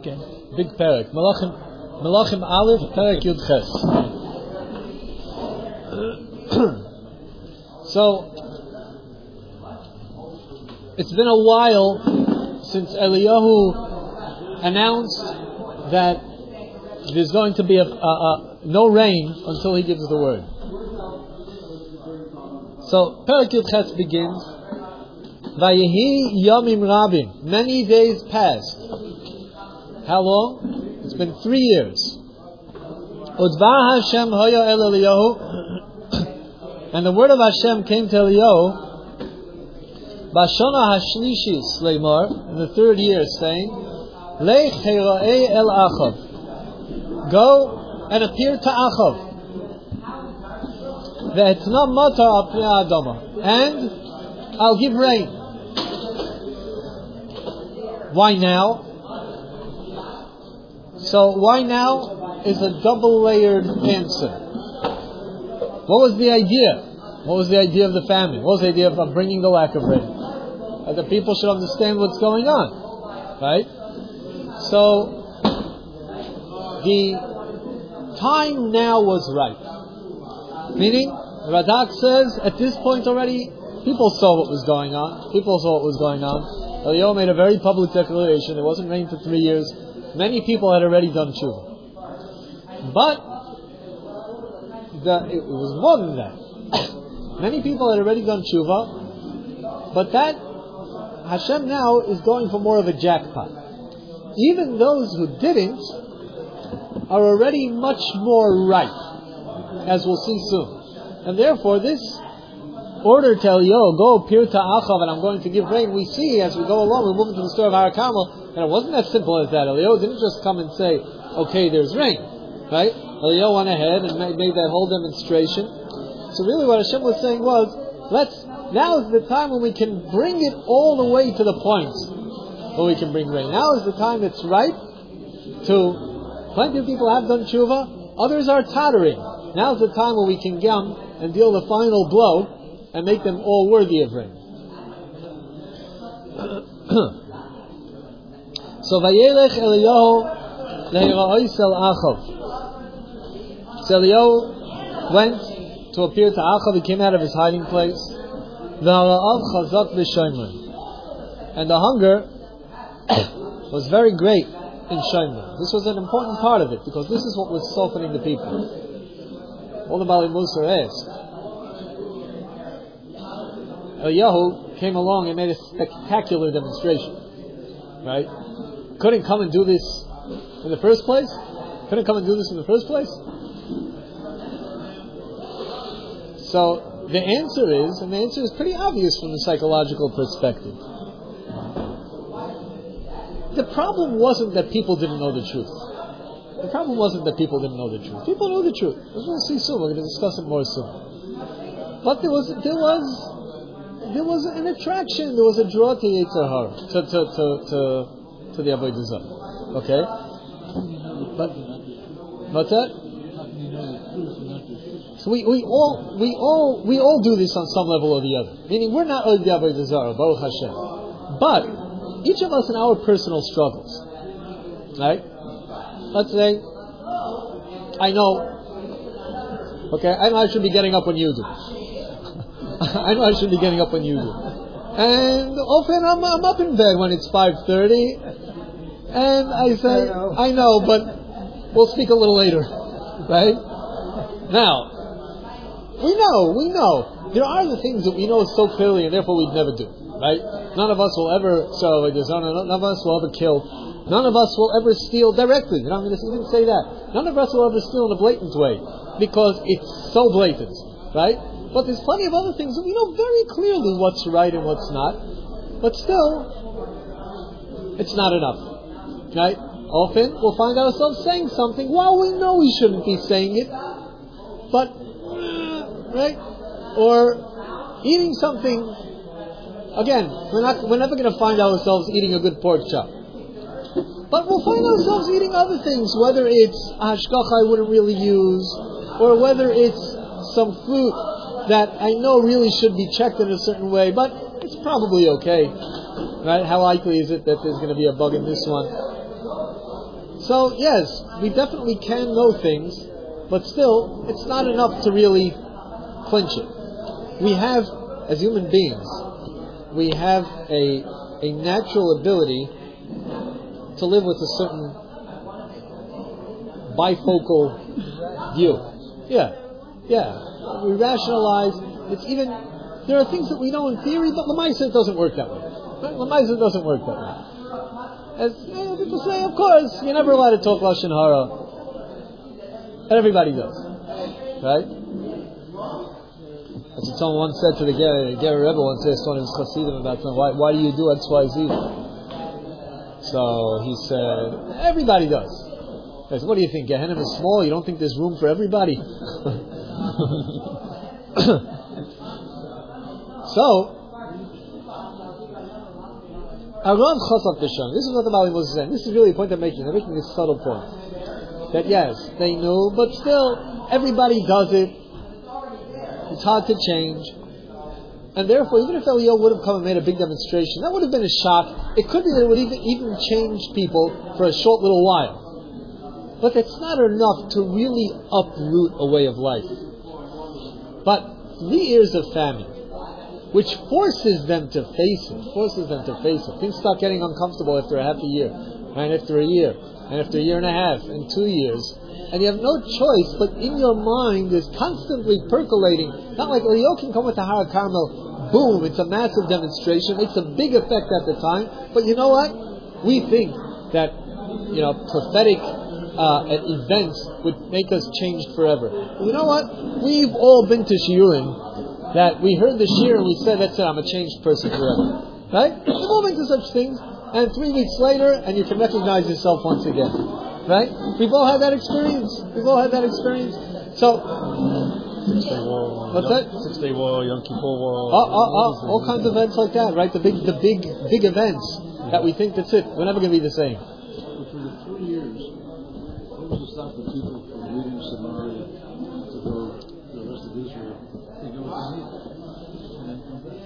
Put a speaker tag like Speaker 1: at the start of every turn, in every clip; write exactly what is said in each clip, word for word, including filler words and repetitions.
Speaker 1: Okay. Big Perek. Melachim, Melachim Aleph, Perek Yud Ches. So, it's been a while since Eliyahu announced that there's going to be a, a, a, no rain until he gives the word. So, Perek Yud Ches begins, Vayehi Yomim Rabim. Many days passed. How long? It's been three years. Udvar Hashem Hoya El Eliyahu. And the word of Hashem came to Eliyahu, Bashana Hashlishis Leimar, in the third year, saying, Lech Hera'ei El Achav. Go and appear to Achav. Ve'etna Matar Al Pnei Adama. And I'll give rain. Why now? So why now is a double-layered answer. What was the idea? What was the idea of the famine? What was the idea of bringing the lack of rain? That the people should understand what's going on, right? So the time now was right. Meaning, Radak says at this point already, people saw what was going on. People saw what was going on. Eliyahu made a very public declaration. It wasn't rain for three years. Many people had already done tshuva. But the, it was more than that. Many people had already done tshuva. But that, Hashem now is going for more of a jackpot. Even those who didn't are already much more ripe, as we'll see soon. And therefore this order to Eliyahu, go appear to Achav and I'm going to give rain, we see as we go along, we move into the story of Har Carmel, and it wasn't as simple as that. Eliyahu didn't just come and say, okay, there's rain, right? Eliyahu went ahead and made, made that whole demonstration. So really what Hashem was saying was, let's, now is the time when we can bring it all the way to the point where we can bring rain. Now is the time that's ripe to, plenty of people have done tshuva, others are tottering. Now is the time when we can come and deal the final blow and make them all worthy of rain. So Vayelech Eliyahu le'ira'os el Achav. So Eliyahu went to appear to Achav. He came out of his hiding place. V'hara'av chazak v'shomer. And the hunger was very great in Shomer. This was an important part of it because this is what was softening the people. All the Bali Musar asked. Eliyahu came along and made a spectacular demonstration. Right? Couldn't come and do this in the first place? Couldn't come and do this in the first place? So the answer is, and the answer is pretty obvious from the psychological perspective. The problem wasn't that people didn't know the truth. The problem wasn't that people didn't know the truth. People know the truth. We're going to see soon. We're going to discuss it more soon. But there was there was there was an attraction. There was a draw to Yetzer Hara, to to to to, to the Avodah Zarah. Okay. But what's that? So we, we all we all we all do this on some level or the other. Meaning we're not only the Avodah Zarah, Baruch Hashem, but each of us in our personal struggles, right? Let's say, I know, okay, I know I should be getting up when you do. I know I should be getting up when you do. And often I'm, I'm up in bed when it's five thirty, and I say, I know. I know, but we'll speak a little later, right? Now, we know, we know, there are the things that we know so clearly and therefore we'd never do, right? None of us will ever, so none of us will ever kill. None of us will ever steal directly. You know, I'm going to even say that. None of us will ever steal in a blatant way because it's so blatant, right? But there's plenty of other things that we know very clearly what's right and what's not. But still, it's not enough, right? Often we'll find ourselves saying something while we know we shouldn't be saying it, but right? Or eating something. Again, we're not. We're never going to find ourselves eating a good pork chop. But we'll find ourselves eating other things, whether it's a hashgacha I wouldn't really use, or whether it's some fruit that I know really should be checked in a certain way, but it's probably okay. Right? How likely is it that there's going to be a bug in this one? So yes, we definitely can know things, but still, it's not enough to really clinch it. We have, as human beings, we have a a natural ability to live with a certain bifocal view. Yeah, yeah. We rationalize. It's even there are things that we know in theory, but Lamaisa it doesn't work that way. Right? Lamaisa doesn't work that way. As you know, people say, of course, you're never allowed to talk lashon hara, and everybody does, right? That's what someone once said to the Ger, the Ger Rebbe once asked one of his Hasidim about something. Why, why do you do X, Y, Z? So he said, everybody does. I said, what do you think? Gehenna is small. You don't think there's room for everybody? So. Aram Chasaf Tishon. This is what the Bali Moses is saying. This is really a point they're making. They're making this subtle point. That yes, they knew, but still, everybody does it. It's hard to change. And therefore, even if Eliyahu would have come and made a big demonstration, that would have been a shock. It could be that it would even, even change people for a short little while. But that's not enough to really uproot a way of life. But three years of famine, which forces them to face it, forces them to face it. Things start getting uncomfortable after a half a year, and after a year, and after a year and a half, and two years. And you have no choice, but in your mind is constantly percolating. Not like Eliyahu can come with the Har Carmel, boom, it's a massive demonstration, makes a big effect at the time. But you know what? We think that, you know, prophetic uh, events would make us changed forever. But you know what? We've all been to Shiurim that we heard the shir and we said, that's it, I'm a changed person forever. Right? We've all been to such things, and three weeks later, and you can recognize yourself once again. Right? We've all had that experience. We've all had that experience. So,
Speaker 2: Six Day War.
Speaker 1: What's
Speaker 2: Yom,
Speaker 1: that?
Speaker 2: Six Day War, Yom Kippur War.
Speaker 1: Oh, oh, oh, all kinds of events like that, right? The big, the big, big events that we think that's it. We're never going to be the same.
Speaker 3: But for the three years, what was to stop the people from leaving Samaria to go to the rest of Israel? They go what they need. And then come back.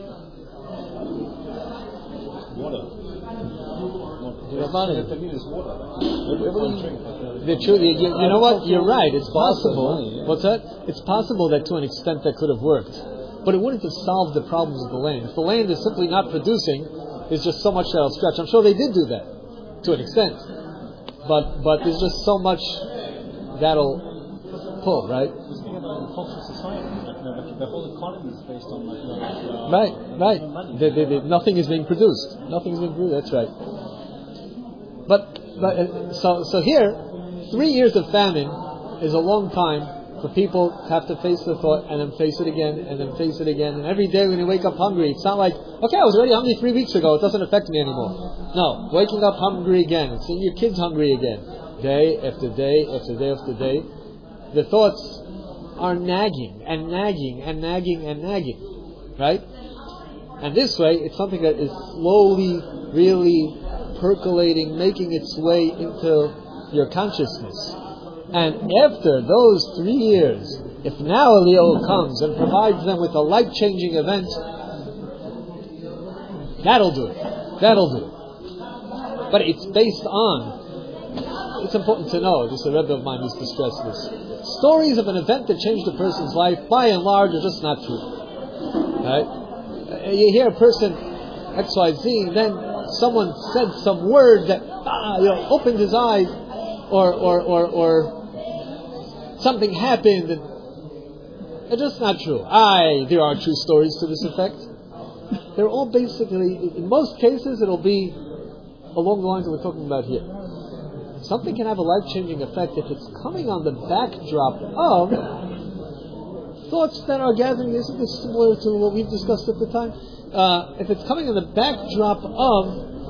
Speaker 2: Water.
Speaker 1: You know, money.
Speaker 2: What they need is water. Everyone drink.
Speaker 1: The truth, you, you, you know what? You're right. It's possible. What's that? It's possible that to an extent that could have worked, but it wouldn't have solved the problems of the land. If the land is simply not producing, there's just so much that'll stretch. I'm sure they did do that to an extent, but but there's just so much that'll pull, right?
Speaker 2: Speaking of a cultural society, like, you know, like, the whole economy is based on like, you know, like uh,
Speaker 1: Right, right.
Speaker 2: money.
Speaker 1: They, they, they, nothing is being produced. Nothing is being produced. That's right. But but uh, so so here, three years of famine is a long time for people to have to face the thought and then face it again and then face it again. And every day when you wake up hungry, it's not like, okay, I was already hungry three weeks ago. It doesn't affect me anymore. No, waking up hungry again and seeing your kids hungry again, day after day after day after day. The thoughts are nagging and nagging and nagging and nagging, right? And this way, it's something that is slowly, really percolating, making its way into your consciousness. And after those three years, if now Eliyahu comes and provides them with a life-changing event, that'll do it. That'll do it. But it's based on, it's important to know, this a Rebbe of mine used to stress this, stories of an event that changed a person's life, by and large, are just not true. Right? You hear a person, X Y Z, then someone said some word that ah, you know, opened his eyes, or or or, or something happened, and it's just not true. Aye, there are true stories to this effect. They're all basically, in most cases, it'll be along the lines that we're talking about here. Something can have a life-changing effect if it's coming on the backdrop of thoughts that are gathering. Isn't this similar to what we've discussed at the time? Uh, if it's coming on the backdrop of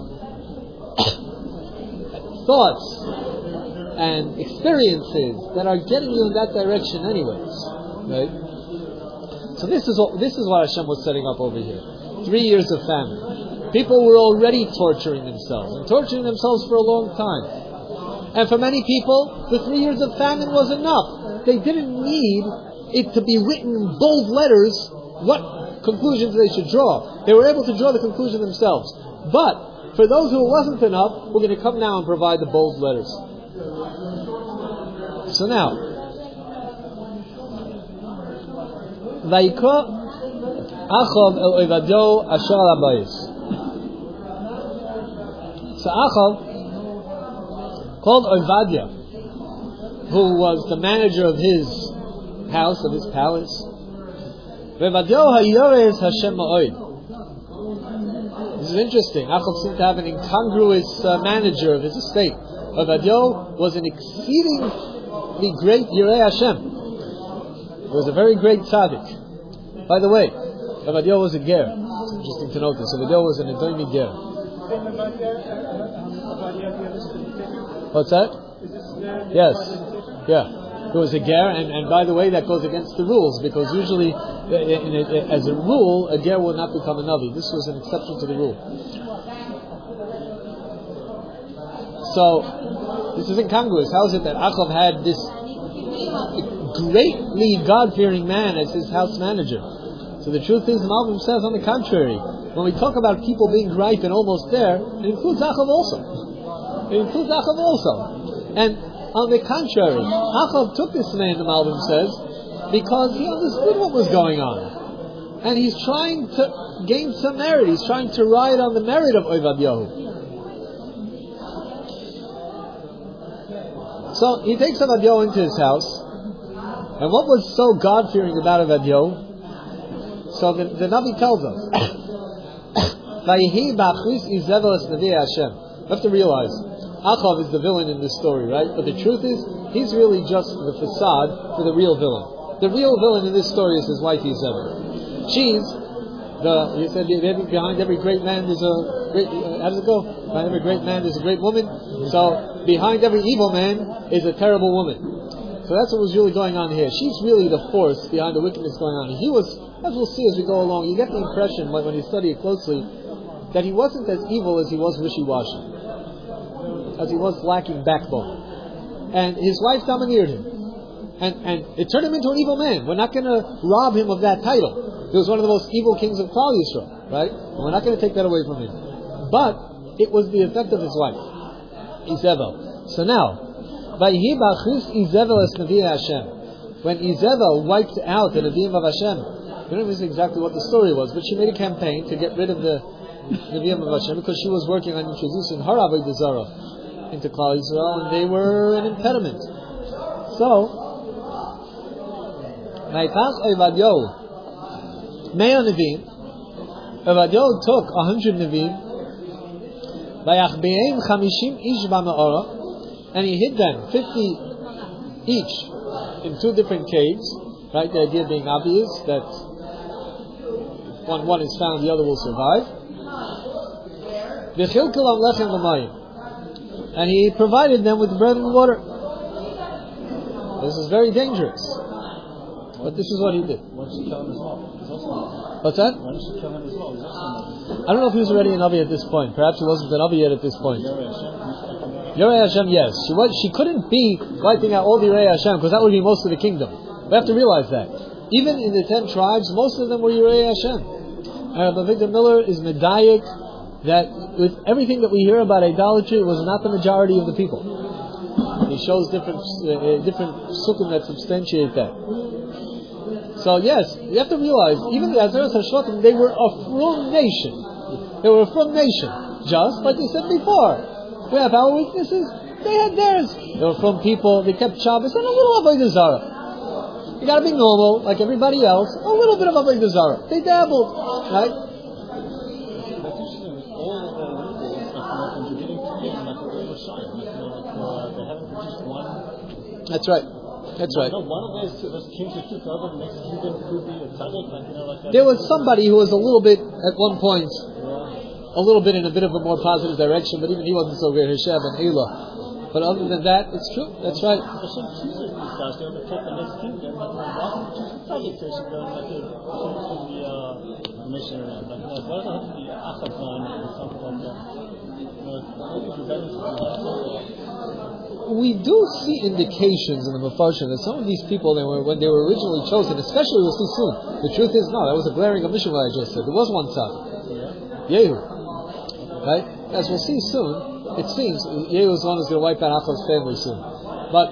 Speaker 1: thoughts and experiences that are getting you in that direction anyways, right? So this is what, this is what Hashem was setting up over here. Three years of famine. People were already torturing themselves, and torturing themselves for a long time. And for many people, the three years of famine was enough. They didn't need it to be written in bold letters what conclusions they should draw. They were able to draw the conclusion themselves. But for those who it wasn't enough, we're going to come now and provide the bold letters. So now, Vayikra Achav el Ovadio asher al habayis. So Achav called Ovadia, who was the manager of his house, of his palace. Ovadio hayores Hashem ma'od. This is interesting. Achav seemed to have an incongruous uh, manager of his estate. Ovadio was an exceedingly great Yirei Hashem. He was a very great tzaddik. By the way, Ovadio was a ger. It's interesting to note this. Ovadio was an Edomi ger. What's that? Yes. Yeah. He was a ger, and, and by the way, that goes against the rules, because usually, in a, as a rule, a ger will not become a navi. This was an exception to the rule. So, this is incongruous. How is it that Achav had this greatly God-fearing man as his house manager? So the truth is, the Malbim says, on the contrary, when we talk about people being ripe and almost there, it includes Achav also. It includes Achav also. And on the contrary, Achav took this man, the Malbim says, because he understood what was going on. And he's trying to gain some merit. He's trying to ride on the merit of Ovadiyahu. So he takes Ovadiyahu into his house. And what was so God-fearing about Ovadiyahu? So the, the Navi tells us, you have to realize, Achav is the villain in this story, right? But the truth is, he's really just the facade for the real villain. The real villain in this story is his wife Izebel. She's the, you said behind every great man there's a great, uh, how does it go? Behind every great man there's a great woman. So behind every evil man is a terrible woman. So that's what was really going on here. She's really the force behind the wickedness going on. He was, as we'll see as we go along, you get the impression when you study it closely that he wasn't as evil as he was wishy-washy, as he was lacking backbone. And his wife domineered him. And, and it turned him into an evil man. We're not going to rob him of that title. He was one of the most evil kings of Klal Yisrael, right? And we're not going to take that away from him. But it was the effect of his wife, Izebel. So now, when Izebel wiped out the Nevi'im of Hashem, we don't know exactly what the story was, but she made a campaign to get rid of the Nevi'im of Hashem because she was working on introducing her Avodah Zarah into Klal Yisrael, and they were an impediment. So, Mea Nevi'im, Ovadiyahu took a hundred Nevi'im, Vayachbeim chamishim ish b'ma'ora, and he hid them, fifty each, in two different caves. Right, the idea being obvious that when one is found, the other will survive. V'chilkel lechem v'mayim, and he provided them with bread and water. This is very dangerous, but this is what he did.
Speaker 2: Why did she kill him as well?
Speaker 1: What's that?
Speaker 2: Why did she kill him as well?
Speaker 1: I don't know if he was already an Navi at this point. Perhaps he wasn't an Navi yet at this point. Yirei Hashem, yes. She was. She couldn't be wiping out all the Yirei Hashem because that would be most of the kingdom. We have to realize that. Even in the ten tribes, most of them were Yirei Hashem. And Rabbi Victor Miller is medayik that with everything that we hear about idolatry, it was not the majority of the people. He shows different uh, different sukkim that substantiate that. So yes, you have to realize, even the Azaras HaShvatim, they were a frum nation. They were a frum nation. Just like we said before. We have our weaknesses, they had theirs. They were from people, they kept Shabbos, and a little Avodah Zarah. You gotta be normal, like everybody else, a little bit of Avodah Zarah. They dabbled, right? That's right. That's right.
Speaker 2: No, one of those, those kings who took over the next kingdom could be a tzaddik, like, you know, like that.
Speaker 1: There was somebody who was a little bit, at one point, a little bit in a bit of a more positive direction, but even he wasn't so great, Hishab and Elah. But other than that, it's true. That's right.
Speaker 2: Hashem chooses these guys to overtake the next kingdom. Like, why don't you choose a tzaddik to go like to the uh, missionary? Like, why doesn't it have to be Achav line or something like that?
Speaker 1: We do see indications in the Mefarshim that some of these people, they were, when they were originally chosen, especially we'll see soon. The truth is, no, that was a glaring omission what I just said. There was one tzaddik, Yehu. Right? As we'll see soon, it seems Yehu is the one who's going to wipe out Achav's family soon. But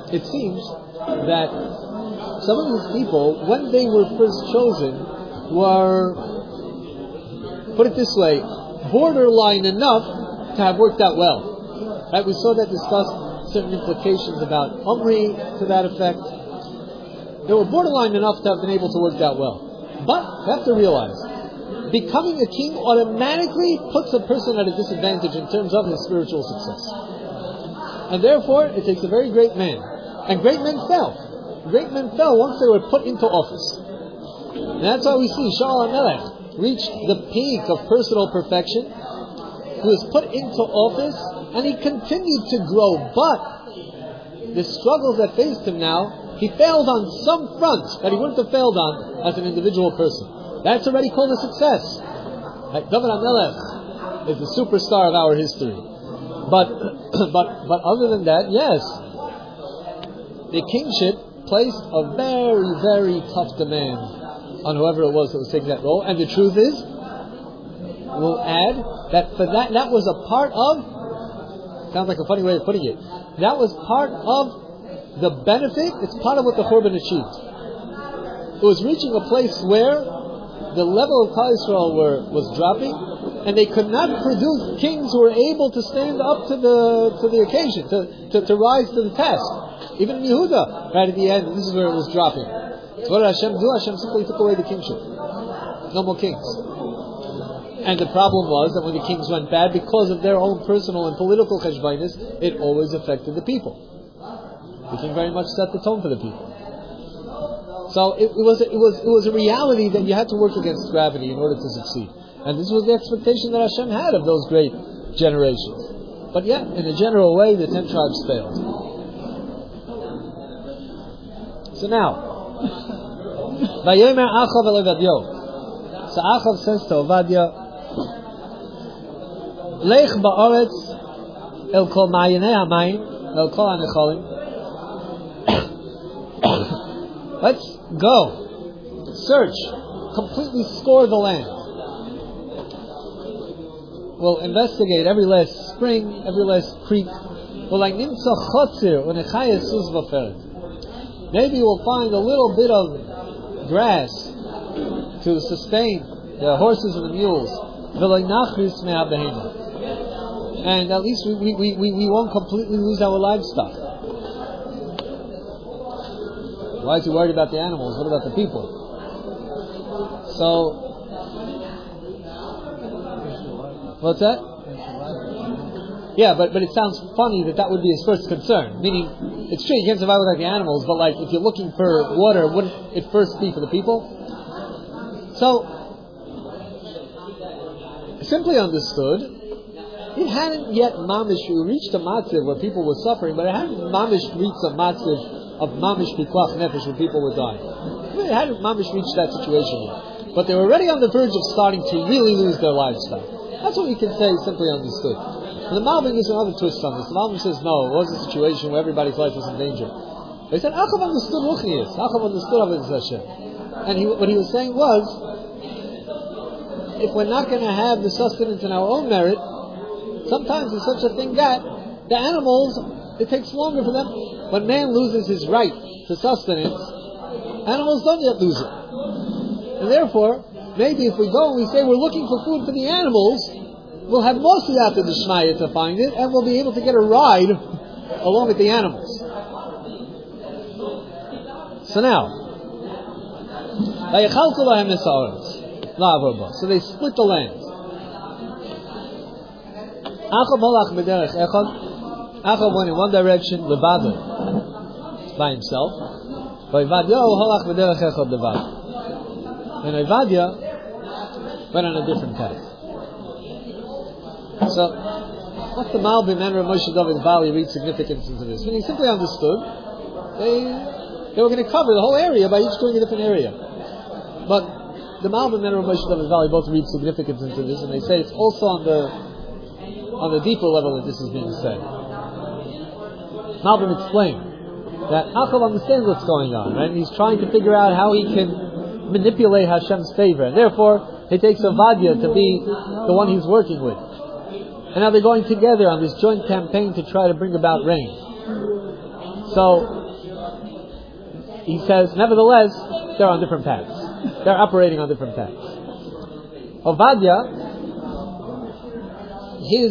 Speaker 1: it seems that some of these people, when they were first chosen, were, put it this way, borderline enough to have worked out well. Right? We saw that discussed certain implications about Omri to that effect. They were borderline enough to have been able to work out well. But you have to realize, becoming a king automatically puts a person at a disadvantage in terms of his spiritual success. And therefore, it takes a very great man. And great men fell. Great men fell once they were put into office. And that's why we see Shaul HaMelech reached the peak of personal perfection. He was put into office, and he continued to grow. But the struggles that faced him now, he failed on some fronts that he wouldn't have failed on as an individual person. That's already called a success. Like David HaMelech is the superstar of our history. But, but, but other than that, yes, the kingship placed a very, very tough demand on whoever it was that was taking that role. And the truth is, we'll add that for that, that was a part of, sounds like a funny way of putting it, that was part of the benefit. It's part of what the Churban achieved. It was reaching a place where the level of Klal Yisrael were, was dropping, and they could not produce kings who were able to stand up to the to the occasion, to, to, to rise to the task. Even in Yehuda, right at the end, this is where it was dropping. So what did Hashem do? Hashem simply took away the kingship. No more kings. And the problem was that when the kings went bad, because of their own personal and political cheshbainis, it always affected the people. The king very much set the tone for the people. So it, it was it was it was a reality that you had to work against gravity in order to succeed. And this was the expectation that Hashem had of those great generations. But yet, in a general way, the ten tribes failed. So now, Vayomer Achav el Ovadia. So Achav says to Ovadia, Lech ba'aretz el kol ma'yanei hamayim el kol hanecholim. Let's go. Search. Completely score the land. We'll investigate every last spring, every last creek. Maybe we'll find a little bit of grass to sustain the horses and the mules. And at least we, we, we, we won't completely lose our livestock. Why is he worried about the animals? What about the people? So, what's that? Yeah, but but it sounds funny that that would be his first concern. Meaning, it's true, you can't survive without the animals, but like, if you're looking for water, wouldn't it first be for the people? So, simply understood, it hadn't yet mamish reached a matziv where people were suffering, but it hadn't mamish reached a matziv of mamish pikuach nefesh where people were dying. It hadn't mamish reached that situation yet. But they were already on the verge of starting to really lose their livestock. That's what we can say simply understood. And the Malbim gives another twist on this. The Malbim says, no, it was a situation where everybody's life was in danger. They said, Achav understood Ruchnius. Achav understood Avodas Hashem. And he, what he was saying was, if we're not going to have the sustenance in our own merit, sometimes there's such a thing that the animals, it takes longer for them. When man loses his right to sustenance, animals don't yet lose it. And therefore, maybe if we go and we say we're looking for food for the animals, we'll have more siyata d'shmaya to find it, and we'll be able to get a ride along with the animals. So now, so they split the land. Achav went in one direction, Levado, by himself. And Ovadia went on a different path. So, what the Malbim and Rav Moshe David Valley read significance into this? When he simply understood, they they were going to cover the whole area by each doing a different area. But the Malbim and Rav Moshe David Valley both read significance into this, and they say it's also on the on the deeper level that this is being said. Malbim explained that Achav understands what's going on, right? And he's trying to figure out how he can manipulate Hashem's favor, and therefore he takes Ovadia to be the one he's working with. And now they're going together on this joint campaign to try to bring about rain. So he says, nevertheless, they're on different paths. They're operating on different paths. Ovadia, his,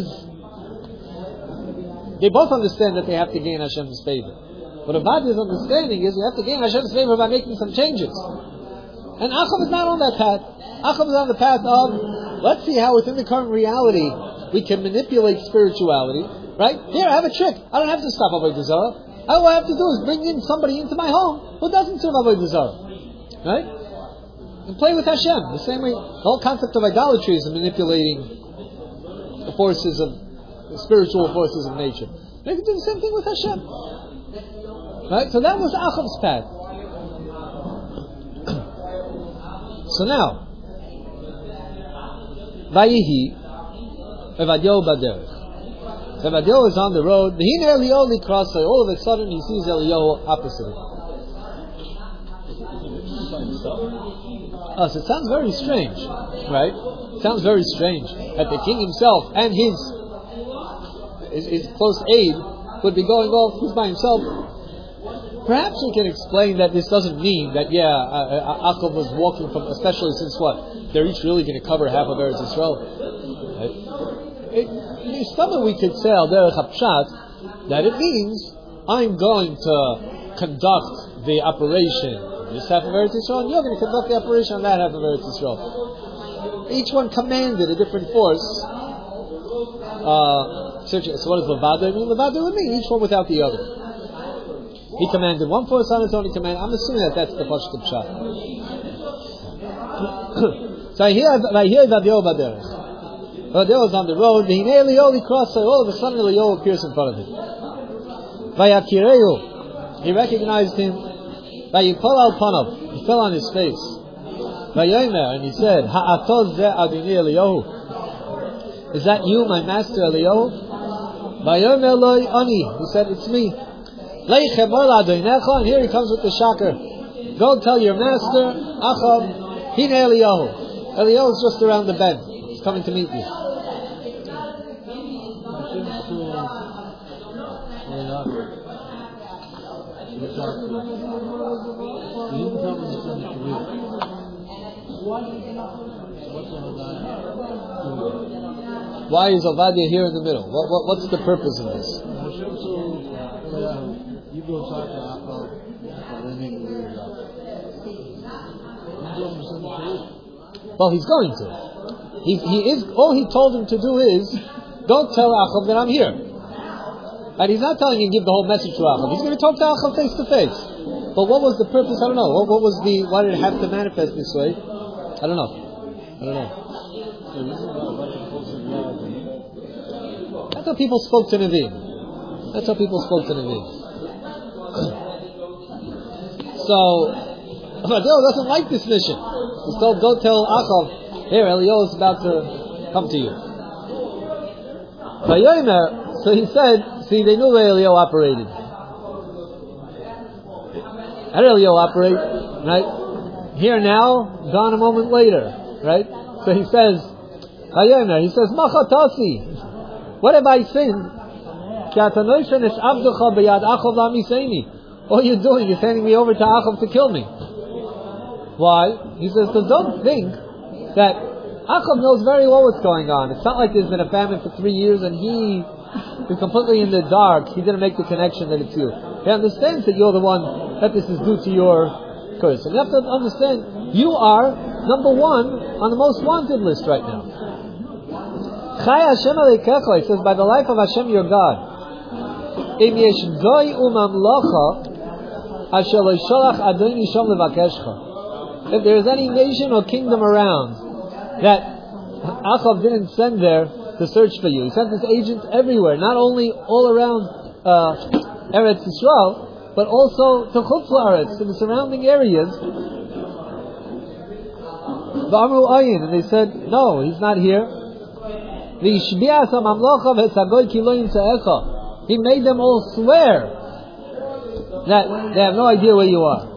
Speaker 1: they both understand that they have to gain Hashem's favor. But Ovadia's understanding is you have to gain Hashem's favor by making some changes. And Achav is not on that path. Achav is on the path of, let's see how within the current reality we can manipulate spirituality. Right? Here, I have a trick. I don't have to stop Avodah Zarah. All I have to do is bring in somebody into my home who doesn't serve Avodah Zarah. Right? And play with Hashem. The same way, the whole concept of idolatry is manipulating the forces of, the spiritual forces of nature. They can do the same thing with Hashem. Right? So that was Achav's path. So now, Vayihi, Evadyo Baderech. Evadyo is on the road. All of a sudden, he sees Eliyahu opposite him. Oh, so it sounds very strange, right? It sounds very strange that the king himself and his his, his close aide would be going off. He's by himself. Perhaps we can explain that this doesn't mean that, yeah, uh, Achav was walking from, especially since what? They're each really going to cover half of Eretz Yisrael. Right? It, it's something we could say, al derech hapshat, that it means I'm going to conduct the operation this half of Eretz Yisrael, and you're going to conduct the operation on that half of Eretz Yisrael. Each one commanded a different force. Uh, so what does Levada mean? Levada would mean each one without the other. He commanded one force on his own. He commanded. I'm assuming that that's the Pashut Pshat. So I hear, I hear Evadyo Baderech. Evadyo is on the road. He nearly only crossed. So all of a sudden, Eliyahu appears in front of him. Vayakireu. He recognized him. Vayipol al panav. He fell on his face. Vayomer, and he said, Ha'atoz ze adini Eliyahu. Is that you, my master Eliyahu? Vayomer loy ani. He said, it's me. And here he comes with the shocker. Go tell your master, Achav, Hine Eliyahu. Eliyahu is just around the bend. He's coming to meet you. Why is Ovadia here in the middle? What, what, what's the purpose of this?
Speaker 3: You go talk to Achav, and then make weird up.
Speaker 1: Well, he's going to. He, he is. All he told him to do is, don't tell Achav that I'm here. And he's not telling him to give the whole message to Achav. He's going to talk to Achav face to face. But what was the purpose? I don't know. What, what was the? Why did it have to manifest this way? I don't know. I don't know. That's how people spoke to Nevi'im. That's how people spoke to Nevi'im. So, Evadyo doesn't like this mission. He's told, go tell Achav, here, Eliyahu is about to come to you. Vayomer, so he said, see, they knew where Eliyahu operated. How did Eliyahu operate? Right? Here now, gone a moment later. Right? So he says, Vayomer, he says, Machatasi, what have I sinned? All you're doing is handing me over to Achav to kill me. Why? He says, so don't think that Achav knows very well what's going on. It's not like there's been a famine for three years and he is completely in the dark. He didn't make the connection that it's you. He understands that you're the one, that this is due to your curse. And you have to understand, you are number one on the most wanted list right now. Chai Hashem Aleikecha, it says, by the life of Hashem your God. Im yesh goy umamlocha asher lo yisholach Adoni shom levakeshcha. If there is any nation or kingdom around that Achav didn't send there to search for you, he sent his agents everywhere, not only all around uh, Eretz Yisrael, but also to Chutz La'aretz, to the surrounding areas. V'amru ayin, and they said, no, he's not here. V'yishbi'as ha'mamlocha v'etzagoy ki lo yimtze'echa. He made them all swear that they have no idea where you are.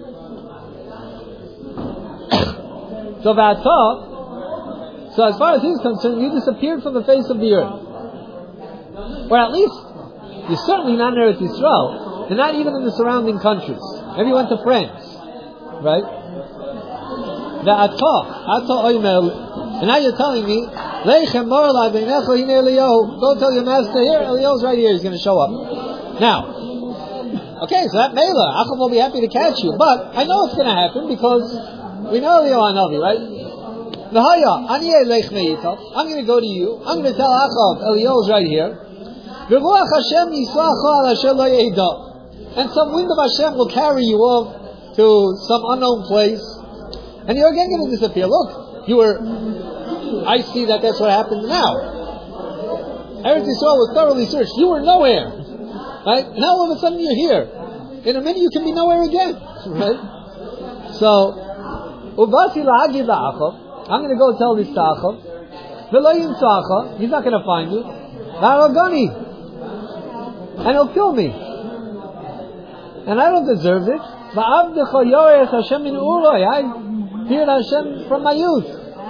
Speaker 1: So V'ata, so as far as he's concerned, you disappeared from the face of the earth. Or at least, you're certainly not in Eretz Yisrael. and not even in the surrounding countries. Maybe he went to France, right? The Atah, Atah Oimer, and now you're telling me, Leichem Morla Beinecho Hine Eliyahu. Go tell your master here, Eliyahu's right here, he's going to show up. Now, okay, so that Mela, Achav will be happy to catch you, but I know it's going to happen because we know Eliyahu Hanavi, right? V'haya, Aniyeh Leich Me'itav. I'm going to go to you, I'm going to tell Achav, Eliyahu's right here. V'ruach Hashem Yisracha al Asher lo yeida. And some wind of Hashem will carry you off to some unknown place, and you're again going to disappear. Look, you were. I see that that's what happens now. Eretz Yisrael was thoroughly searched. You were nowhere, right? Now all of a sudden you're here. In a minute you can be nowhere again, right? So, ubasi la'agid la'achav. I'm going to go tell this to Achav. V'lo yimtzacha. He's not going to find you. V'aragani. And he'll kill me. And I don't deserve it. Va'avdecha yorech Hashem min uroi. I feared Hashem from my youth.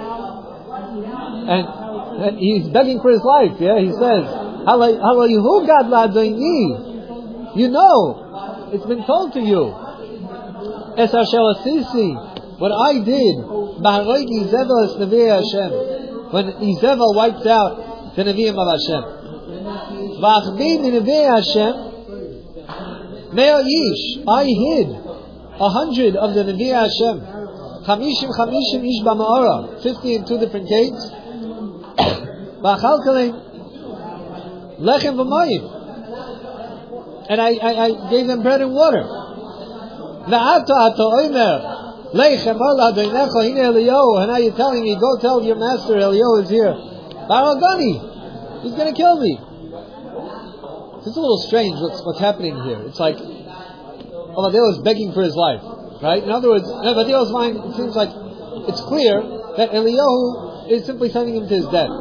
Speaker 1: And, and he's begging for his life. Yeah, he says, "Halayihu gad la'adayni." You know, it's been told to you. Es Hashem asisi. What I did. Ba'aroigi Zevel es Nevi'ei Hashem. When Zevel wiped out the Nevi'im of Hashem. Va'achbi min Nevi'ei Hashem. Meo Yish, I hid a hundred of the Nevi'ei Hashem. Chamishim, Chamishim Ish B'Ma'ora. Fifty in two different caves. V'achalkalim Lechem V'mayim. And I, I, I gave them bread and water. V'ata ata oimer Lechem Ola Doinecho Hine Eliyahu. And now you're telling me, go tell your master Eliyahu is here. Baragani, he's going to kill me. It's a little strange what's, what's happening here. It's like Ovadia is begging for his life, right? In other words, in Ovadia's mind, it seems like it's clear that Eliyahu is simply sending him to his death.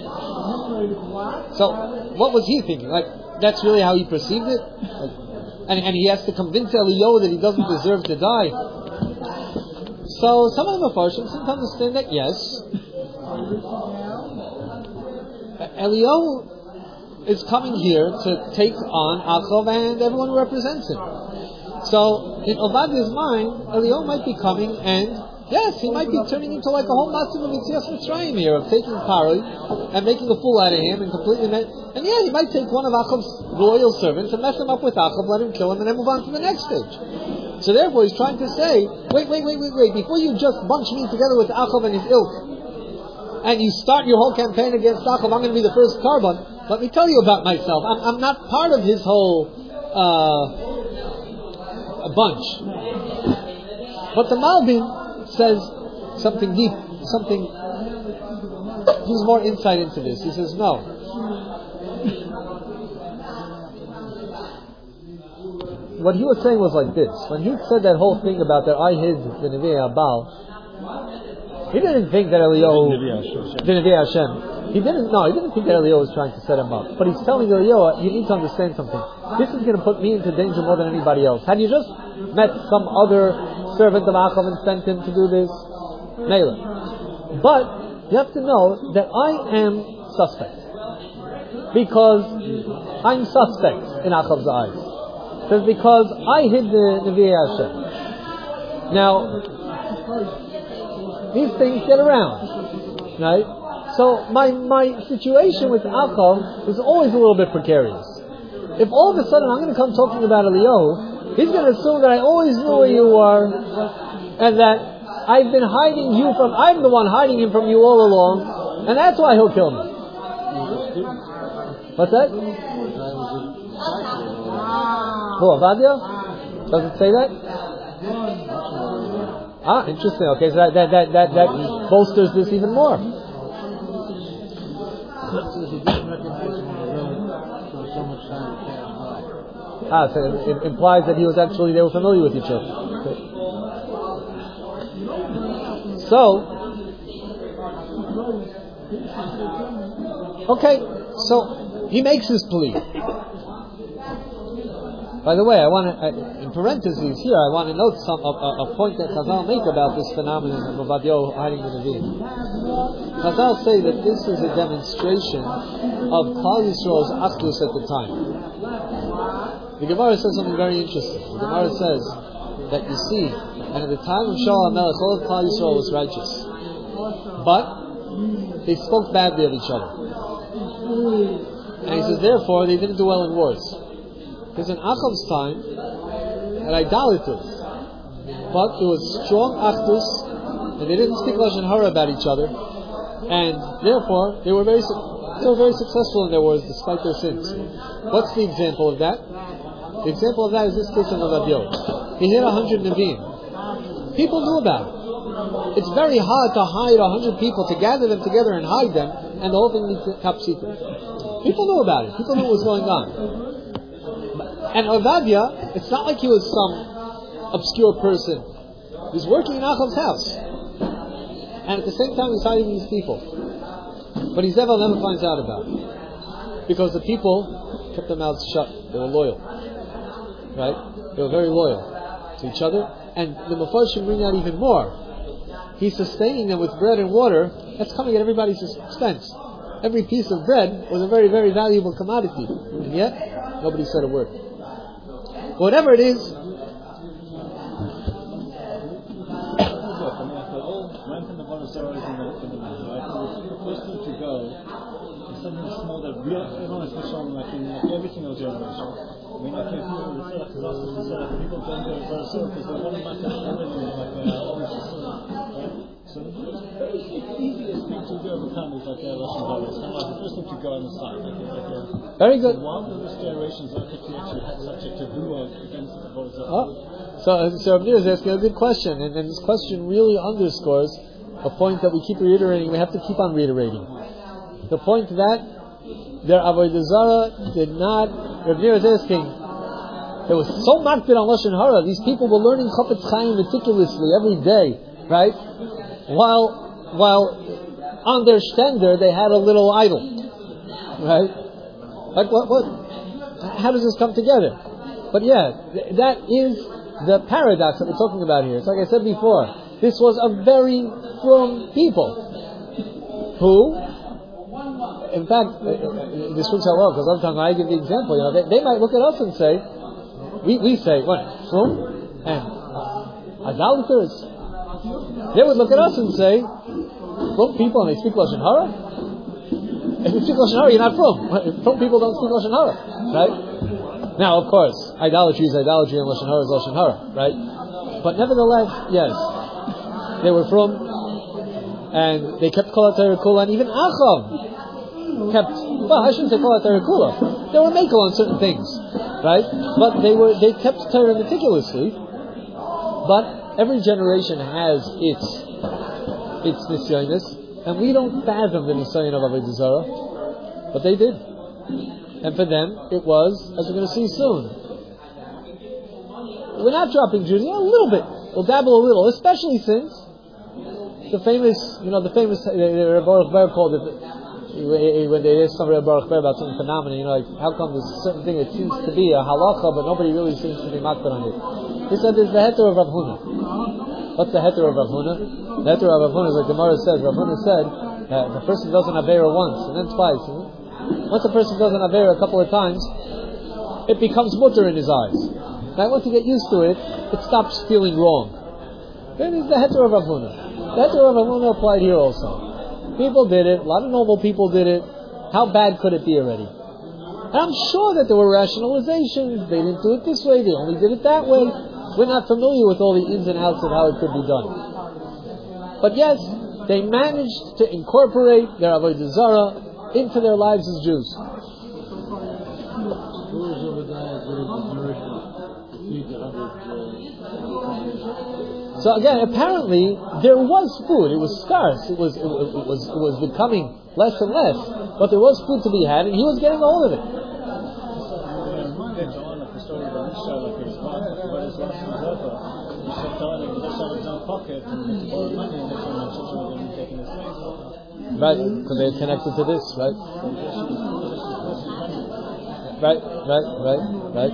Speaker 1: So, what was he thinking? Like, that's really how he perceived it? Like, and, and he has to convince Eliyahu that he doesn't deserve to die. So, some of the Mepharshim seem to understand that, yes, Eliyahu is coming here to take on Achav and everyone who represents him. So, in Ovadia's mind, Eliyahu might be coming, and yes, he might be turning into like a whole massive of Yitzias Mitzrayim here, of taking Paroi and making a fool out of him, and completely, ma- and yeah, he might take one of Achav's loyal servants and mess him up with Achav, let him kill him, and then move on to the next stage. So therefore, he's trying to say, wait, wait, wait, wait, wait, before you just bunch me together with Achav and his ilk, and you start your whole campaign against Achav, I'm going to be the first carbon. Let me tell you about myself. I'm, I'm not part of his whole uh, bunch. But the Malbim says something deep, something. There's more insight into this. He says, no. What he was saying was like this. When he said that whole thing about that I hid the Nevi'ei Abal, he didn't think that Eliyahu, the Nevi'ei Hashem. He didn't, no, he didn't think that Eliyahu was trying to set him up. But he's telling Eliyahu, you need to understand something. This is going to put me into danger more than anybody else. Had you just met some other servant of Achav and sent him to do this, Mela. But you have to know that I am suspect. Because I'm suspect in Achav's eyes. Says because I hid the Nevi'ei Hashem. Now, these things get around, right? So my my situation with Achav is always a little bit precarious. If all of a sudden I'm going to come talking about Eliyahu, he's going to assume that I always knew where you are, and that I've been hiding you from, I'm the one hiding him from you all along, and that's why he'll kill me. What's that? Who, Avadia? Does it say that? Ah, interesting. Okay, so that that that that, that bolsters this even more. Ah, so it implies that he was actually, they were familiar with each other. So, okay, so he makes his plea. By the way, I want to, uh, in parentheses here, I want to note some a, a, a point that Chazal make about this phenomenon of Ovadiah hiding the Nevi'im. Chazal say that this is a demonstration of Klal Yisrael's achdus at the time. the Gemara says something very interesting. The Gemara says that you see, and at the time of Shaul HaMelech, all of Klal Yisrael was righteous, but they spoke badly of each other. And he says, therefore, they didn't do well in wars. Because in Achav's time, had idolaters, but there was strong achdus, and they didn't speak lashon hara about each other, and therefore they were very they were very successful in their wars despite their sins. What's the example of that? The example of that is this case of Rabbi Yoel. He hit a hundred Nevi'im. People knew about it. It's very hard to hide a hundred people, to gather them together and hide them, and the whole thing is top secret. People knew about it. People knew what was going on. And Ovadia, it's not like he was some obscure person. He was working in Achav's house. And at the same time, he's hiding these people. But Izebel never finds out about it. Because the people kept their mouths shut. They were loyal. Right? They were very loyal to each other. And the Mefarshim bring out even more. He's sustaining them with bread and water. That's coming at everybody's expense. Every piece of bread was a very, very valuable commodity. And yet, nobody said a word. Whatever it is,
Speaker 2: something small that real, everyone is shown like in like every single generation. I mean, like if you were to say like people don't go very soon because they want to make everything like a so the very easiest thing to do overcome is like a Lashon Hara. It's kind of like the first thing to go on the side. Like, like a,
Speaker 1: very good.
Speaker 2: So one of those generations like if you actually had such a taboo against the Boaz.
Speaker 1: Oh. So, so Rabbi is asking a good question, and, and this question really underscores a point that we keep reiterating. We have to keep on reiterating. The point that their Avodah Zarah did not, Rabbi is asking, there was so marked on Lashon Hara. These people were learning Chafetz Chaim meticulously every day, right? While, while on their stender they had a little idol, right? Like what? What? How does this come together? But yeah, th- that is the paradox that we're talking about here. It's like I said before. This was a very frum people who. In fact, this works out well because sometimes when I give the example, you know, they, they might look at us and say, we, we say, what, frum and uh, idolaters. They would look at us and say, frum people and they speak Lashon Hara. If you speak Lashon Hara, you're not frum. Frum people don't speak Lashon Hara, right? Now, of course, idolatry is idolatry and Lashon Hara is Lashon Hara, right? But nevertheless, yes, they were frum and they kept Kol HaTorah Kula, and even Achav kept, well, I shouldn't say Kol HaTorah Kula. They were makel on certain things, right? But they were they kept Torah meticulously. But every generation has its its nisyonis, and we don't fathom the nisyon of Avodah Zarah, but they did. And for them, it was, as we're going to see soon. We're not dropping Judaism a little bit. We'll dabble a little, especially since the famous, you know, the famous uh, Baruch Ber called it. When they asked somebody about Baruch Ber about certain phenomena, you know, like how come there's a certain thing that seems to be a halacha, but nobody really seems to be makbar on it. He said there's the heter of Rav Huna. What's the heter of Rav Huna? The heter of Rav Huna is like the Gemara says. Rav Huna said that if a person does an avera once and then twice, and once a person does an avera a couple of times, it becomes mutter in his eyes. Now once you get used to it, it stops feeling wrong. Then is the heter of Rav Huna. The heter of Rav Huna applied here also. People did it. A lot of normal people did it. How bad could it be already? And I'm sure that there were rationalizations. They didn't do it this way. They only did it that way. We're not familiar with all the ins and outs of how it could be done. But yes, they managed to incorporate their Avodah Zarah into their lives as Jews. So again, apparently there was food. It was scarce. It was it, it was it was becoming less and less. But there was food to be had, and he was getting all of it. Right, because they're connected to this, right? Right, right, right, right.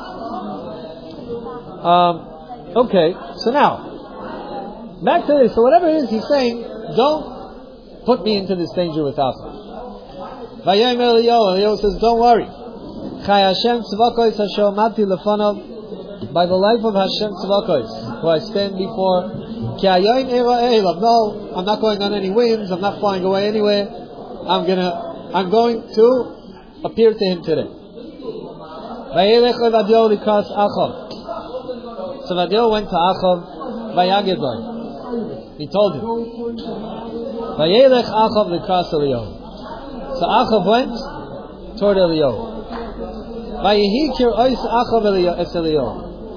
Speaker 1: Um, okay, so now. Back to this. So whatever it is, he's saying, don't put me into this danger without him. Vayayim Eliyahu. Eliyahu says, don't worry. Chai Hashem Tzvakos Hashem Mati Lefanov, by the life of Hashem Tzvakos, who I stand before. Ki Hayoin Eira Eilav. No, I'm not going on any winds. I'm not flying away anywhere. I'm gonna, I'm going to appear to him today. Vayelech Evadiel Likras Achav. So Evadiel went to Achav. Vayagid Lo. He told him. Vayelech Achav Likras Eliyahu. So Achav went toward Eliyahu. Vayihikir Ois Achav Eliyahu.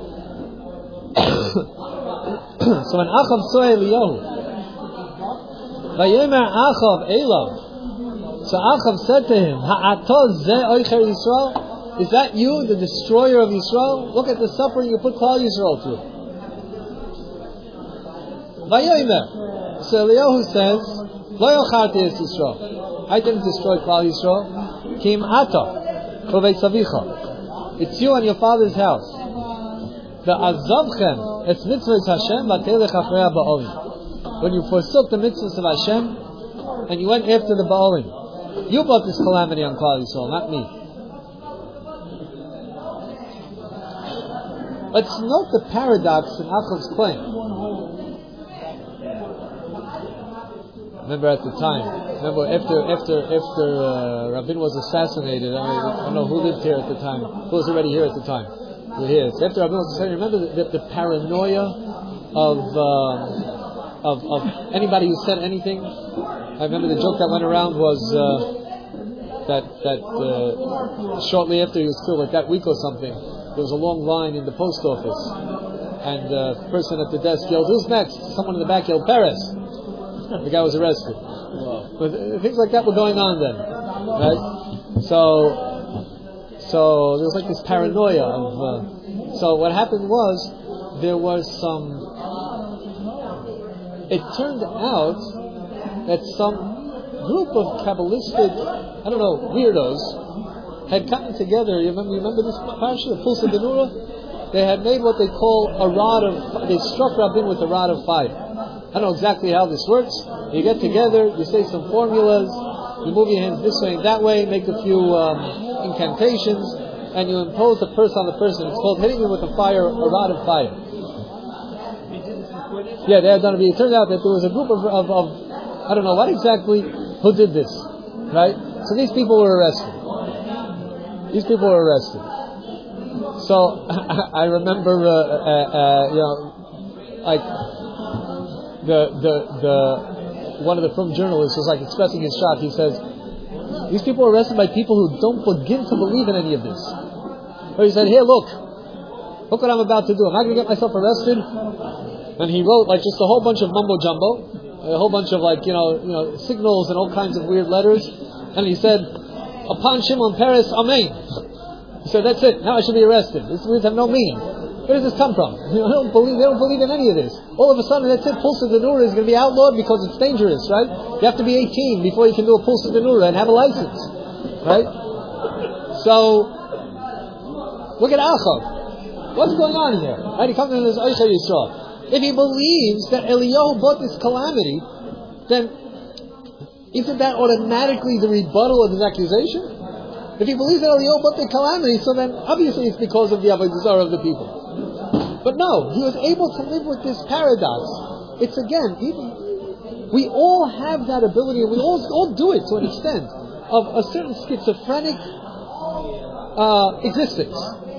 Speaker 1: So when Achav saw Eliyahu, Vayomer Achav Elav. So Achav said to him, Ha'ato ze Oicher Yisrael? Is that you, the destroyer of Yisrael? Look at the suffering you put Klal Yisrael through. Vayomer. So Eliyahu says, Lo yocharti es Yisrael. I didn't destroy Klal Yisrael. Kim Ata. It's you and your father's house. The azavchem es mitzvahs Hashem v'telech achrei ba'olim. When you forsook the mitzvahs of Hashem and you went after the ba'olim, you brought this calamity on Klal Yisrael, not me. Let's note the paradox in Achav's claim. Remember at the time, remember after after after uh, Rabin was assassinated. I, mean, I don't know who lived here at the time. Who was already here at the time? We're here. So after Rabin was assassinated, remember the, the, the paranoia of, uh, of of anybody who said anything. I remember the joke that went around was uh, that that uh, shortly after he was killed, like that week or something, there was a long line in the post office, and uh, the person at the desk yelled, "Who's next?" Someone in the back yelled, "Perez." The guy was arrested. Wow. But things like that were going on then, right? So, so there was like this paranoia of. Uh, so what happened was there was some. It turned out that some group of Kabbalistic, I don't know, weirdos, had gotten together. You remember, you remember this parasha, the Pulsa Denura? They had made what they call a rod of. They struck Rabin with a rod of fire. I don't know exactly how this works. You get together, you say some formulas, you move your hands this way and that way, make a few um, incantations, and you impose the curse on the person. It's called hitting him with a fire, a rod of fire. Yeah, they had done it. It turned out that there was a group of, of, of, I don't know what exactly, who did this, right? So these people were arrested. These people were arrested. So I remember, uh, uh, uh, you know, like. The, the, the, one of the Frum journalists was like expressing his shock. He says, these people are arrested by people who don't begin to believe in any of this. Or he said, here, look, look what I'm about to do. Am I going to get myself arrested? And he wrote like just a whole bunch of mumbo jumbo, a whole bunch of like, you know, you know, signals and all kinds of weird letters. And he said, upon Shimon Peres, amen. He said, that's it. Now I should be arrested. These words have no meaning. Where does this come from? They don't believe. They don't believe in any of this. All of a sudden, that's it. Pulsa Denura is going to be outlawed because it's dangerous, right? You have to be eighteen before you can do a Pulsa Denura and have a license, right? So, look at Achav. What's going on here? Right? He comes in this Oicher Yisrael. If he believes that Eliyahu brought this calamity, then isn't that automatically the rebuttal of his accusation? If he believes that Eliyahu brought the calamity, so then obviously it's because of the Avodah Zarah of the people. But no, he was able to live with this paradox. It's again, even, we all have that ability, and we all, all do it to an extent, of a certain schizophrenic uh, existence,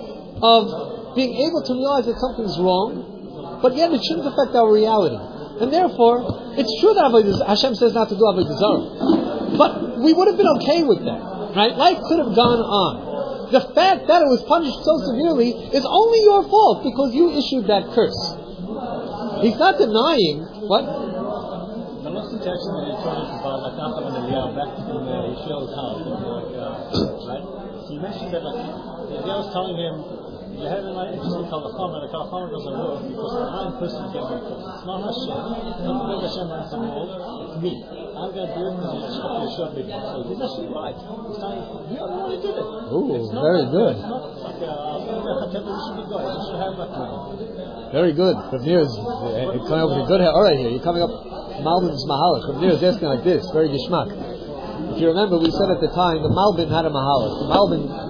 Speaker 1: of being able to realize that something's wrong, but yet it shouldn't affect our reality. And therefore, it's true that Avodah, Hashem says not to do Avodah Zarah, but we would have been okay with that, right? Life could have gone on. The fact that it was punished so severely is only your fault because you issued that curse. He's not denying what?
Speaker 2: The last interaction that he told us about like Achav and Eliyahu back in the Yisrael's house, like, uh, right? So he mentioned that like Eliyahu was telling him, you have an interesting kalacham, and the kalacham doesn't work because the blind person is getting close. It's not Hashem. It's not the Hashem runs the world. It's me. I'm going to do it because you just got your shot big. So he's actually right. He's saying, you already did it.
Speaker 1: Ooh, very good.
Speaker 2: It's not like a we should be going. We should have that money.
Speaker 1: Very good. From here is uh, coming up with a good hair. All right, here you're coming up. Malbin's Mahalach. From here is asking like this. Very gishmak. If you remember, we said at the time the Malbin had a Mahalach. The Malbin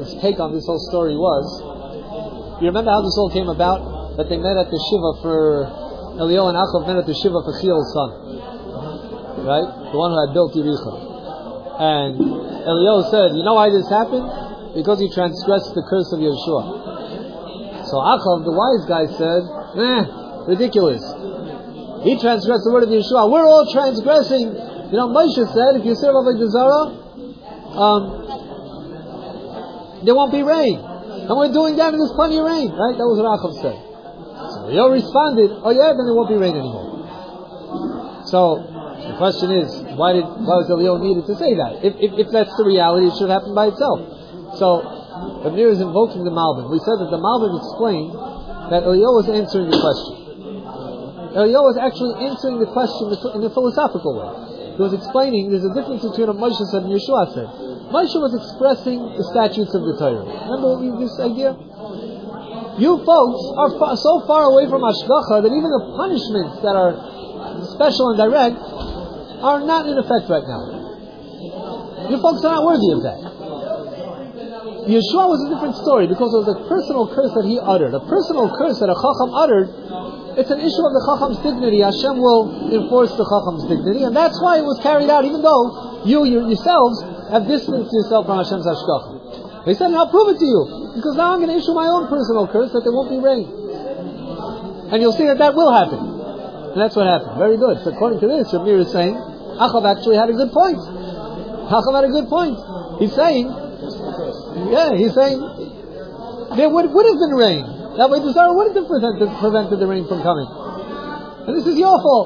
Speaker 1: Malbim's take on this whole story was, you remember how this all came about? That they met at the Shiva for, Eliyahu and Achav met at the Shiva for Chiel's son. Right? The one who had built Yericho. And Eliyahu said, you know why this happened? Because he transgressed the curse of Yeshua. So Achav, the wise guy, said, eh, ridiculous. He transgressed the word of Yeshua. We're all transgressing. You know, Moshe said, if you serve Avodah Zarah, um, there won't be rain. And we're doing that and there's plenty of rain. Right? That was what Achav said. So Eliyahu responded, oh yeah, then there won't be rain anymore. So, the question is, why did why was Eliyahu needed to say that? If, if if that's the reality, it should happen by itself. So, Amir is invoking the Malbim. We said that the Malbim explained that Eliyahu was answering the question. Eliyahu was actually answering the question in a philosophical way. He was explaining there's a difference between what Moshe said and Yeshua said. Moshe was expressing the statutes of the Torah. Remember this idea? You folks are far, so far away from Hashgacha that even the punishments that are special and direct are not in effect right now. You folks are not worthy of that. Yeshua was a different story because of the personal curse that he uttered. A personal curse that a Chacham uttered, it's an issue of the Chacham's dignity. Hashem will enforce the Chacham's dignity, and that's why it was carried out, even though you yourselves have distanced yourself from Hashem's Hashgacha. They said, now prove it to you, because now I'm going to issue my own personal curse that there won't be rain. And you'll see that that will happen. And that's what happened. Very good. So according to this, Ramir is saying, Achav actually had a good point. Achav had a good point. He's saying, yeah, he's saying, there would, would have been rain. That way the Zara would have prevented, prevented the rain from coming. And this is your fault.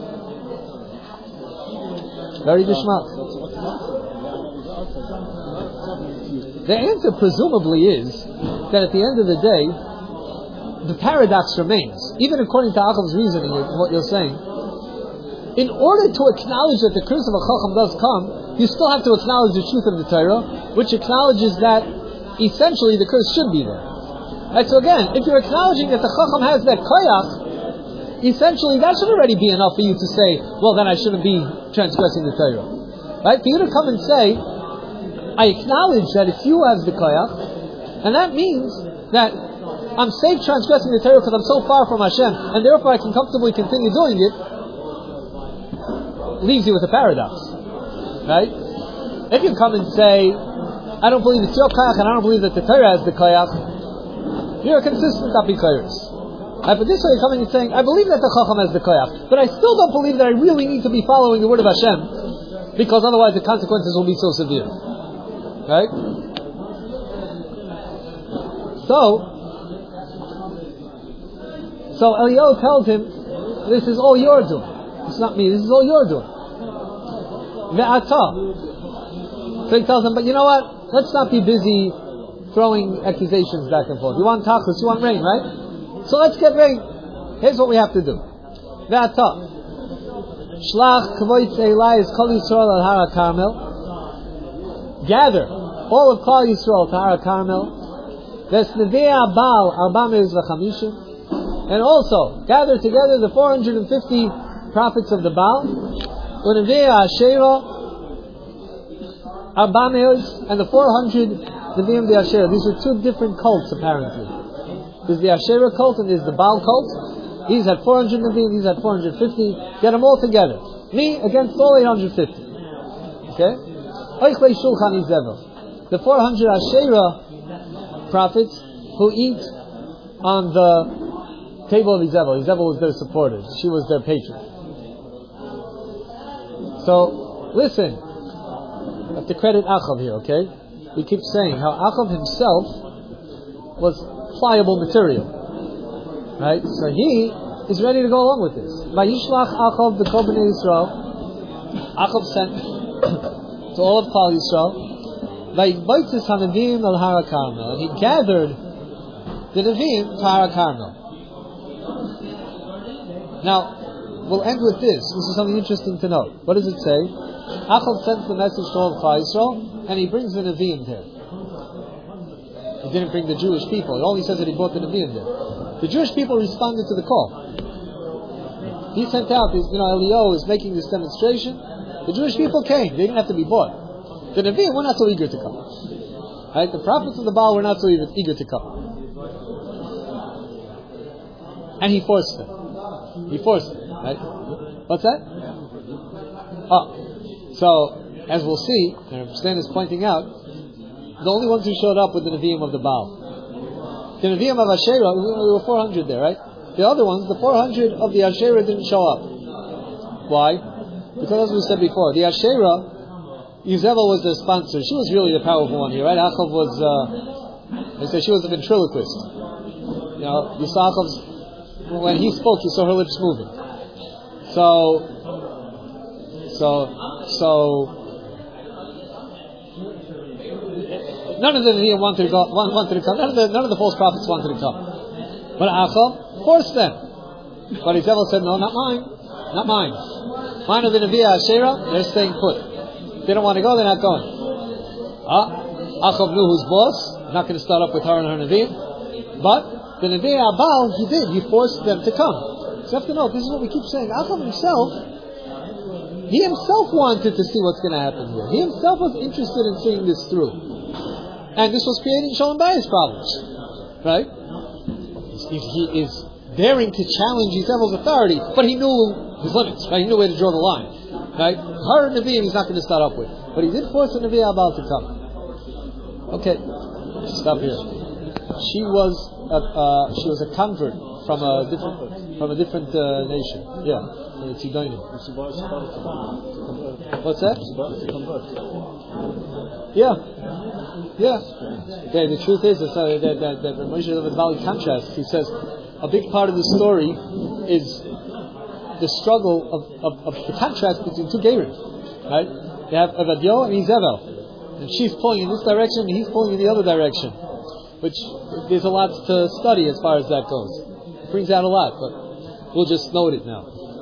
Speaker 1: Very dishmak. The answer presumably is that at the end of the day, the paradox remains. Even according to Achav's reasoning, what you're saying, in order to acknowledge that the curse of a Chacham does come, you still have to acknowledge the truth of the Torah, which acknowledges that essentially the curse should be there. Right, so again, if you're acknowledging that the Chacham has that koyach, essentially that should already be enough for you to say, well then I shouldn't be transgressing the Torah. Right? For you to come and say, I acknowledge that it's you who has the koyach, and that means that I'm safe transgressing the Torah because I'm so far from Hashem, and therefore I can comfortably continue doing it, leaves you with a paradox. Right? If you come and say, I don't believe it's your koyach, and I don't believe that the Torah has the koyach, you're a consistent apikoros. Right? But this way you're coming and saying, I believe that the Chacham has the koyach, but I still don't believe that I really need to be following the word of Hashem, because otherwise the consequences will be so severe. Right? So, so Eliyahu tells him, this is all you're doing. It's not me, this is all you're doing. Ve'ata. So he tells him, but you know what? Let's not be busy throwing accusations back and forth. You want tachlis, you want rain, right? So let's get rain. Here's what we have to do. Ve'ata. Shlach kvoitz Eli is Kol Yisrael al Har HaKarmel. Gather all of Klal Yisrael to Har HaKarmel. Vesnevei Baal Arba Me'ez V'Chamishim. And also gather together the four hundred fifty prophets of the Baal. Unevei Asherah Arba Me'ez and the four hundred Nevi'im de Asherah. These are two different cults apparently. There's the Asherah cult and there's the Baal cult. These had four hundred Nevi'im, these had four hundred fifty. Get them all together. Me against all eight hundred fifty. Okay? The four hundred Asherah prophets who eat on the table of Izebel. Izebel was their supporter. She was their patron. So, listen. I have to credit Achav here, okay? We keep saying how Achav himself was pliable material. Right? So he is ready to go along with this. Vayishlach Achav b'kol b'nei Yisrael. Achav sent to all of Klal Yisrael. Vayikboitzis haNevi'im al Har HaKarmel. And he gathered the Nevi'im to Har HaKarmel. Now, we'll end with this. This is something interesting to note. What does it say? Achav sends the message to all of Klal Yisrael, and he brings the Nevi'im there. He didn't bring the Jewish people. It only says that he brought the Nevi'im there. The Jewish people responded to the call. He sent out, this, you know, Eliyahu is making this demonstration. The Jewish people came. They didn't have to be bought. The Nevi'im were not so eager to come. Right? The prophets of the Baal were not so eager, eager to come. And he forced them. He forced them, right? What's that? Oh. So, as we'll see, and Stan is pointing out, the only ones who showed up were the Nevi'im of the Baal. The Nevi'im of Asherah, there were four hundred there, right? The other ones, the four hundred of the Asherah didn't show up. Why? Because as we said before, the Asherah, Yizebel was their sponsor. She was really the powerful one here, right? Achav was, uh, they say she was a ventriloquist. You know, Yisachav's, when he spoke, you saw her lips moving. So, so, so, none of them here wanted to go, wanted to come. None of the, none of the false prophets wanted to come. But Achav forced them. But Yizebel said, no, not mine. Not mine. Mine are the Nevi'ah Asherah, they're staying put. If they don't want to go, they're not going. Ah, Achav knew who's boss, not going to start up with her and her Nevi'im. But the Nevi'ah Baal, he did, he forced them to come. So you have to know, this is what we keep saying. Achav himself, he himself wanted to see what's going to happen here. He himself was interested in seeing this through. And this was creating Shalom Bayis problems. Right? He, he is daring to challenge Yizebel's authority, but he knew his limits, right? He knew where to draw the line, right? Her Nevi'im he's not going to start up with, but he did force the Nevi'ah Baal to come. Okay, stop here. She was a, uh, she was a convert from a different from a different uh, nation. Yeah, it's Tzidonian. What's that? Yeah, yeah. Okay, the truth is that that that, that Moshe Valley contrast. He says a big part of the story is the struggle of, of, of the contrast between two Gerim, right? You have Avadio and Yizebel, and she's pulling in this direction and he's pulling in the other direction, which there's a lot to study as far as that goes. It brings out a lot, but we'll just note it now.